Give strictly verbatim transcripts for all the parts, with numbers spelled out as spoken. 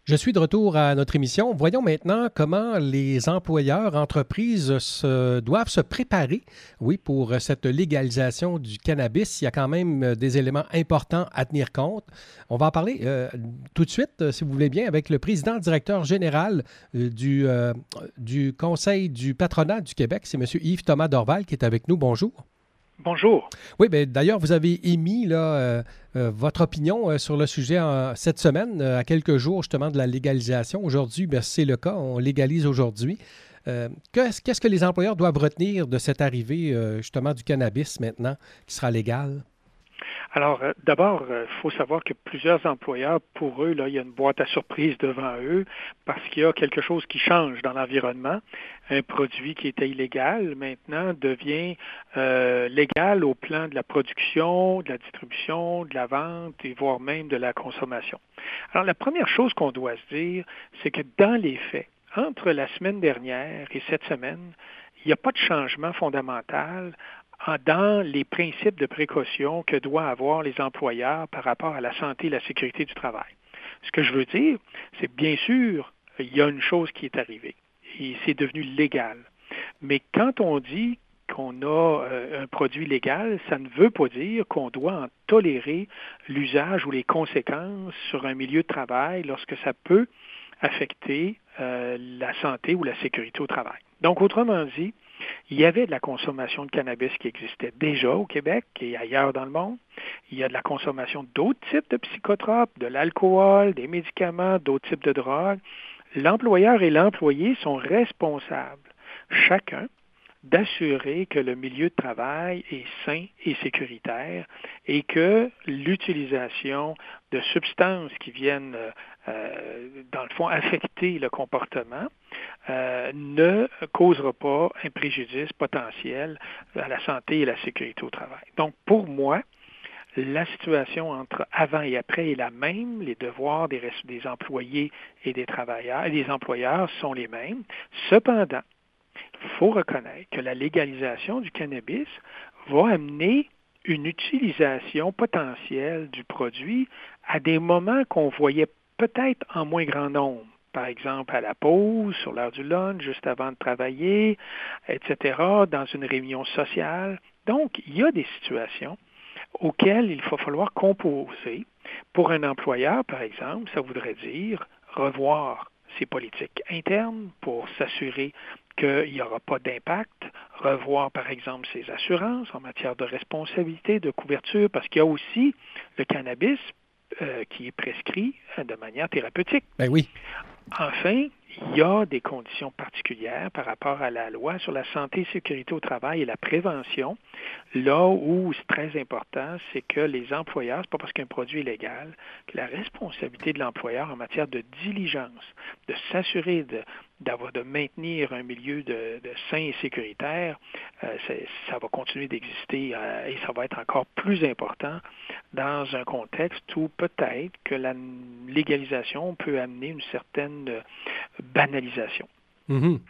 Je suis de retour à notre émission. Voyons maintenant comment les employeurs, entreprises se, doivent se préparer, oui, pour cette légalisation du cannabis. Il y a quand même des éléments importants à tenir compte. On va en parler euh, tout de suite, si vous voulez bien, avec le président directeur général euh, du, euh, du Conseil du patronat du Québec. C'est M. Yves-Thomas Dorval qui est avec nous. Bonjour. Bonjour. Oui, bien, d'ailleurs, vous avez émis là, euh, euh, votre opinion euh, sur le sujet en, cette semaine, euh, à quelques jours justement de la légalisation. Aujourd'hui, bien, c'est le cas, on légalise aujourd'hui. Euh, qu'est-ce, qu'est-ce que les employeurs doivent retenir de cette arrivée euh, justement du cannabis maintenant qui sera légal? Alors, euh, d'abord, il euh, faut savoir que plusieurs employeurs, pour eux, là, il y a une boîte à surprise devant eux parce qu'il y a quelque chose qui change dans l'environnement. Un produit qui était illégal, maintenant, devient euh, légal au plan de la production, de la distribution, de la vente et voire même de la consommation. Alors, la première chose qu'on doit se dire, c'est que dans les faits, entre la semaine dernière et cette semaine, il n'y a pas de changement fondamental dans les principes de précaution que doivent avoir les employeurs par rapport à la santé et la sécurité du travail. Ce que je veux dire, c'est que bien sûr, il y a une chose qui est arrivée et c'est devenu légal. Mais quand on dit qu'on a euh, un produit légal, ça ne veut pas dire qu'on doit en tolérer l'usage ou les conséquences sur un milieu de travail lorsque ça peut affecter euh, la santé ou la sécurité au travail. Donc, autrement dit, il y avait de la consommation de cannabis qui existait déjà au Québec et ailleurs dans le monde. Il y a de la consommation d'autres types de psychotropes, de l'alcool, des médicaments, d'autres types de drogues. L'employeur et l'employé sont responsables, chacun, d'assurer que le milieu de travail est sain et sécuritaire et que l'utilisation de substances qui viennent, euh, dans le fond, affecter le comportement euh, ne causera pas un préjudice potentiel à la santé et la sécurité au travail. Donc, pour moi, la situation entre avant et après est la même. Les devoirs des, des employés et des travailleurs et des employeurs sont les mêmes. Cependant, il faut reconnaître que la légalisation du cannabis va amener une utilisation potentielle du produit à des moments qu'on voyait peut-être en moins grand nombre. Par exemple, à la pause, sur l'heure du lunch, juste avant de travailler, et cetera, dans une réunion sociale. Donc, il y a des situations auxquelles il va falloir composer. Pour un employeur, par exemple, ça voudrait dire revoir ses politiques internes pour s'assurer qu'il n'y aura pas d'impact, revoir par exemple ses assurances en matière de responsabilité, de couverture, parce qu'il y a aussi le cannabis euh, qui est prescrit euh, de manière thérapeutique. Ben oui. Enfin, il y a des conditions particulières par rapport à la loi sur la santé et sécurité au travail et la prévention. Là où c'est très important, c'est que les employeurs, c'est pas parce qu'un produit est légal, que la responsabilité de l'employeur en matière de diligence, de s'assurer de, d'avoir, de maintenir un milieu de, de sain et sécuritaire, euh, ça va continuer d'exister euh, et ça va être encore plus important dans un contexte où peut-être que la légalisation peut amener une certaine banalisation. Mm-hmm.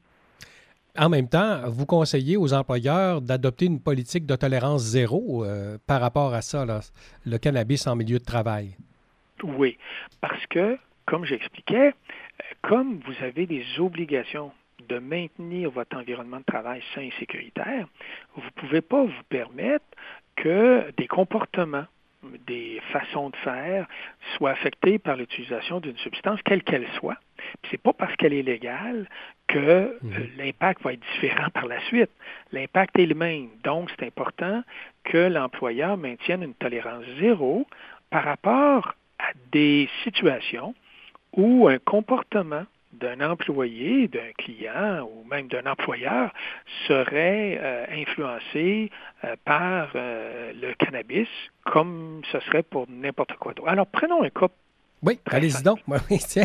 En même temps, vous conseillez aux employeurs d'adopter une politique de tolérance zéro euh, par rapport à ça, là, le cannabis en milieu de travail. Oui, parce que, comme j'expliquais, comme vous avez des obligations de maintenir votre environnement de travail sain et sécuritaire, vous ne pouvez pas vous permettre que des comportements, des façons de faire soient affectés par l'utilisation d'une substance, quelle qu'elle soit. Puis c'est pas parce qu'elle est légale que mmh. l'impact va être différent par la suite. L'impact est le même. Donc, c'est important que l'employeur maintienne une tolérance zéro par rapport à des situations où un comportement d'un employé, d'un client ou même d'un employeur serait euh, influencé euh, par euh, le cannabis comme ce serait pour n'importe quoi d'autre. Alors, prenons un cas. Oui, allez-y donc. Oui, tiens.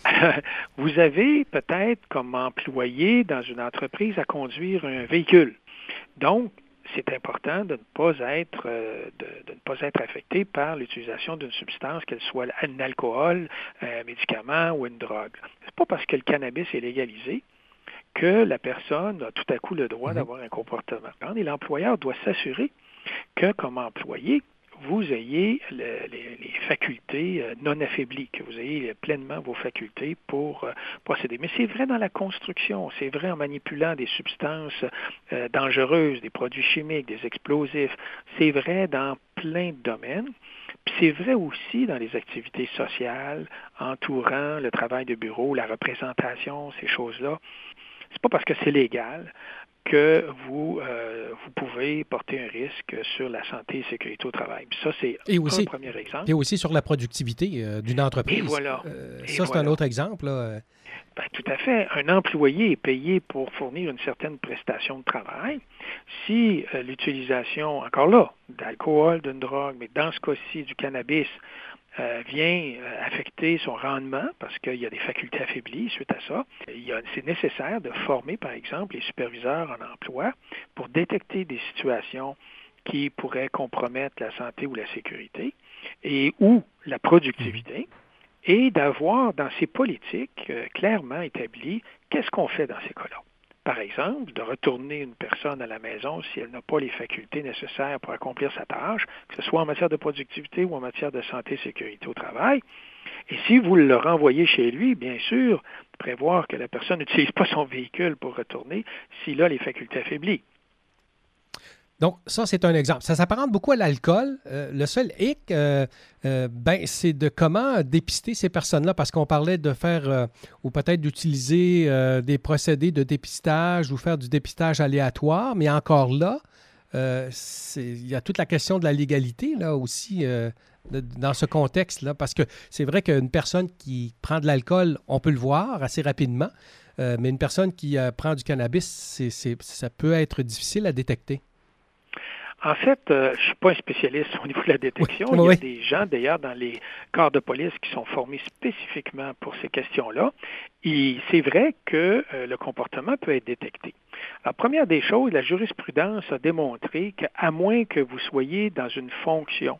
Vous avez peut-être comme employé dans une entreprise à conduire un véhicule. Donc, c'est important de ne pas être euh, de, de ne pas être affecté par l'utilisation d'une substance, qu'elle soit un alcool, un médicament ou une drogue. C'est pas parce que le cannabis est légalisé que la personne a tout à coup le droit mm-hmm. d'avoir un comportement. Et l'employeur doit s'assurer que, comme employé, vous ayez le, les, les facultés non affaiblies, que vous ayez pleinement vos facultés pour euh, procéder. Mais c'est vrai dans la construction, c'est vrai en manipulant des substances euh, dangereuses, des produits chimiques, des explosifs, c'est vrai dans plein de domaines. Puis c'est vrai aussi dans les activités sociales, entourant le travail de bureau, la représentation, ces choses-là. C'est pas parce que c'est légal que vous, euh, vous pouvez porter un risque sur la santé et la sécurité au travail. Puis ça, c'est et un aussi, premier exemple. Et aussi sur la productivité euh, d'une entreprise. Et voilà. Euh, et ça, c'est voilà. un autre exemple. Là. Ben, tout à fait. Un employé est payé pour fournir une certaine prestation de travail. Si euh, l'utilisation, encore là, d'alcool, d'une drogue, mais dans ce cas-ci, du cannabis, euh, vient euh, affecter son rendement parce qu'il y a des facultés affaiblies suite à ça, il y a, c'est nécessaire de former, par exemple, les superviseurs en emploi pour détecter des situations qui pourraient compromettre la santé ou la sécurité et ou la productivité. Et d'avoir dans ces politiques euh, clairement établies qu'est-ce qu'on fait dans ces cas-là. Par exemple, de retourner une personne à la maison si elle n'a pas les facultés nécessaires pour accomplir sa tâche, que ce soit en matière de productivité ou en matière de santé et sécurité au travail. Et si vous le renvoyez chez lui, bien sûr, prévoir que la personne n'utilise pas son véhicule pour retourner s'il a les facultés affaiblies. Donc, ça, c'est un exemple. Ça s'apparente beaucoup à l'alcool. Euh, le seul hic, euh, euh, ben, c'est de comment dépister ces personnes-là, parce qu'on parlait de faire, euh, ou peut-être d'utiliser euh, des procédés de dépistage ou faire du dépistage aléatoire, mais encore là, euh, c'est, il y a toute la question de la légalité, là, aussi, euh, de, dans ce contexte-là, parce que c'est vrai qu'une personne qui prend de l'alcool, on peut le voir assez rapidement, euh, mais une personne qui euh, prend du cannabis, c'est, c'est, ça peut être difficile à détecter. En fait, euh, je ne suis pas un spécialiste au niveau de la détection. Oui, Il y a oui. des gens, d'ailleurs, dans les corps de police qui sont formés spécifiquement pour ces questions-là. Et c'est vrai que euh, le comportement peut être détecté. Alors, première des choses, la jurisprudence a démontré qu'à moins que vous soyez dans une fonction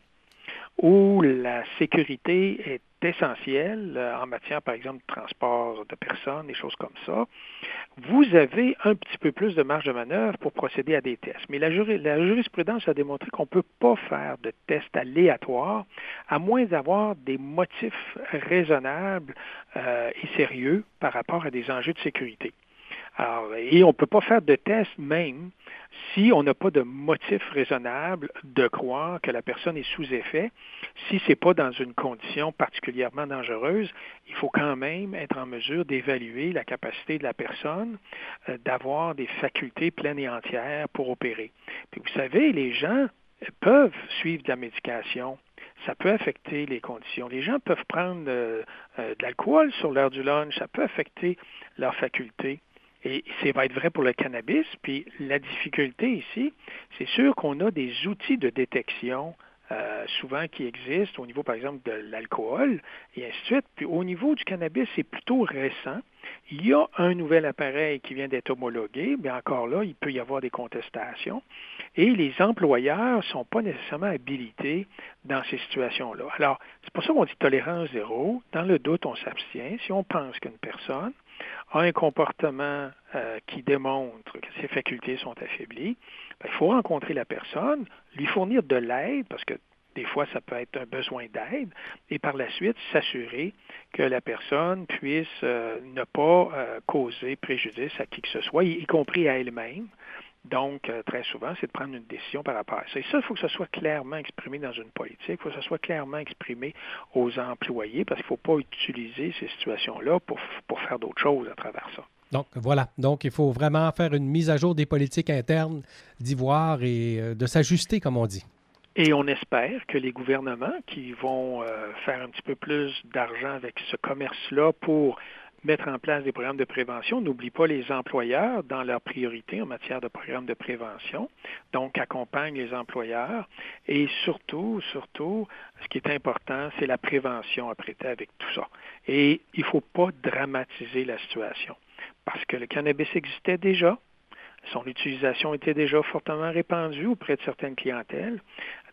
où la sécurité est essentielle euh, en matière, par exemple, de transport de personnes, des choses comme ça, vous avez un petit peu plus de marge de manœuvre pour procéder à des tests. Mais la, juri- la jurisprudence a démontré qu'on ne peut pas faire de tests aléatoires à moins d'avoir des motifs raisonnables euh, et sérieux par rapport à des enjeux de sécurité. Alors, et on ne peut pas faire de tests même si on n'a pas de motif raisonnable de croire que la personne est sous effet. Si ce n'est pas dans une condition particulièrement dangereuse, il faut quand même être en mesure d'évaluer la capacité de la personne euh, d'avoir des facultés pleines et entières pour opérer. Puis vous savez, les gens peuvent suivre de la médication. Ça peut affecter les conditions. Les gens peuvent prendre euh, euh, de l'alcool sur l'heure du lunch. Ça peut affecter leurs facultés. Et ça va être vrai pour le cannabis. Puis la difficulté ici, c'est sûr qu'on a des outils de détection euh, souvent qui existent au niveau, par exemple, de l'alcool et ainsi de suite. Puis au niveau du cannabis, c'est plutôt récent. Il y a un nouvel appareil qui vient d'être homologué, mais encore là, il peut y avoir des contestations. Et les employeurs ne sont pas nécessairement habilités dans ces situations-là. Alors, c'est pour ça qu'on dit tolérance zéro. Dans le doute, on s'abstient. Si on pense qu'une personne a un comportement euh, qui démontre que ses facultés sont affaiblies, bien, il faut rencontrer la personne, lui fournir de l'aide, parce que des fois, ça peut être un besoin d'aide, et par la suite, s'assurer que la personne puisse euh, ne pas euh, causer préjudice à qui que ce soit, y, y compris à elle-même. Donc, euh, très souvent, c'est de prendre une décision par rapport à ça. Et ça, il faut que ce soit clairement exprimé dans une politique, il faut que ce soit clairement exprimé aux employés, parce qu'il ne faut pas utiliser ces situations-là pour, pour faire d'autres choses à travers ça. Donc, voilà. Donc, il faut vraiment faire une mise à jour des politiques internes d'Ivoire et euh, de s'ajuster, comme on dit. Et on espère que les gouvernements qui vont euh, faire un petit peu plus d'argent avec ce commerce-là pour mettre en place des programmes de prévention, n'oublient pas les employeurs dans leurs priorités en matière de programmes de prévention, donc accompagnent les employeurs et surtout, surtout, ce qui est important, c'est la prévention apprêtée avec tout ça. Et il ne faut pas dramatiser la situation parce que le cannabis existait déjà, son utilisation était déjà fortement répandue auprès de certaines clientèles.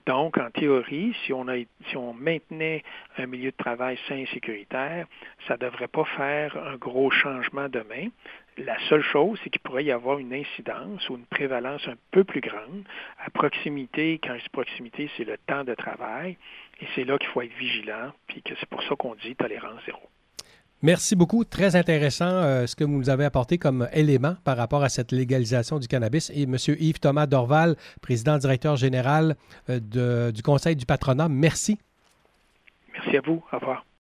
Donc, en théorie, si on, a, si on maintenait un milieu de travail sain et sécuritaire, ça ne devrait pas faire un gros changement demain. La seule chose, c'est qu'il pourrait y avoir une incidence ou une prévalence un peu plus grande. À proximité, quand je dis proximité, c'est le temps de travail. Et c'est là qu'il faut être vigilant, puis que c'est pour ça qu'on dit tolérance zéro. Merci beaucoup. Très intéressant euh, ce que vous nous avez apporté comme élément par rapport à cette légalisation du cannabis. Et M. Yves-Thomas Dorval, président directeur général euh, de, du Conseil du patronat, merci. Merci à vous. Au revoir.